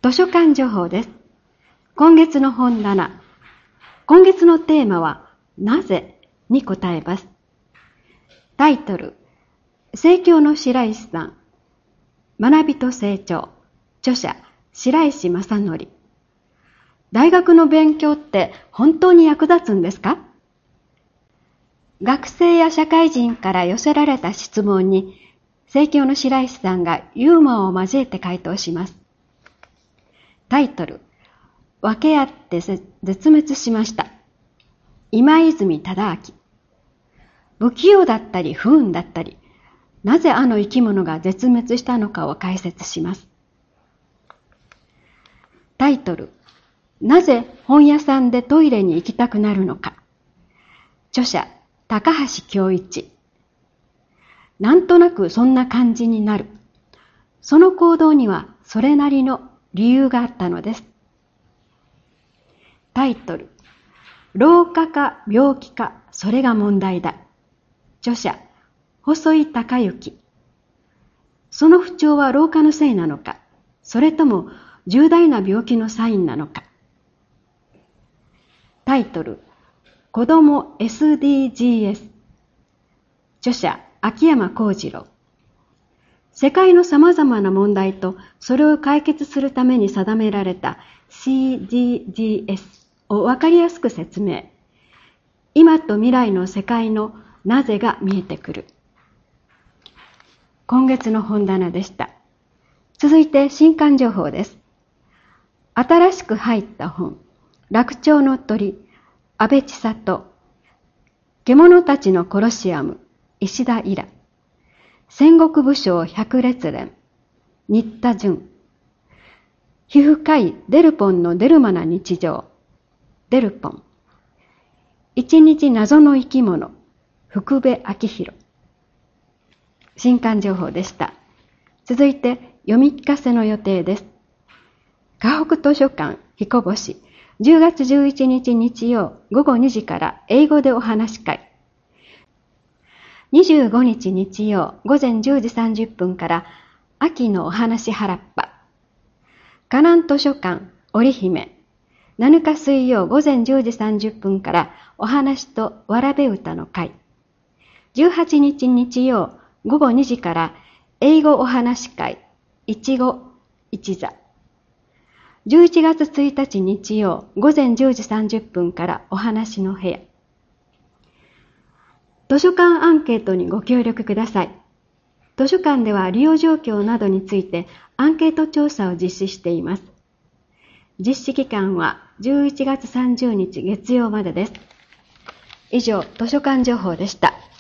図書館情報です。今月の本棚。今月のテーマは、なぜに答えます。タイトル、聖教の白石さん。学びと成長。著者、白石正則。大学の勉強って本当に役立つんですか？学生や社会人から寄せられた質問に、聖教の白石さんがユーモアを交えて回答します。タイトル、分け合って絶滅しました。今泉忠明。不器用だったり不運だったり、なぜあの生き物が絶滅したのかを解説します。タイトル、なぜ本屋さんでトイレに行きたくなるのか。著者、高橋恭一。なんとなくそんな感じになる。その行動にはそれなりの理由があったのです。タイトル、老化か病気かそれが問題だ。著者、細井隆之。その不調は老化のせいなのか、それとも重大な病気のサインなのか。タイトル、子ども SDGs。著者、秋山幸次郎。世界のさまざまな問題とそれを解決するために定められた CDGs を分かりやすく説明。今と未来の世界のなぜが見えてくる。今月の本棚でした。続いて新刊情報です。新しく入った本、楽鳥の鳥、安倍千里。獣たちのコロシアム、石田イラ。戦国武将百列伝、新田淳。皮膚科医デルポンのデルマな日常、デルポン。一日謎の生き物、福部昭弘。新刊情報でした。続いて読み聞かせの予定です。河北図書館彦星、10月11日日曜午後2時から英語でお話し会。25日日曜午前10時30分から秋のお話原っぱ。河南図書館織姫、7日水曜午前10時30分からお話とわらべ歌の会。18日日曜午後2時から英語お話会一語一座。11月1日日曜午前10時30分からお話の部屋。図書館アンケートにご協力ください。図書館では利用状況などについてアンケート調査を実施しています。実施期間は11月30日月曜までです。以上、図書館情報でした。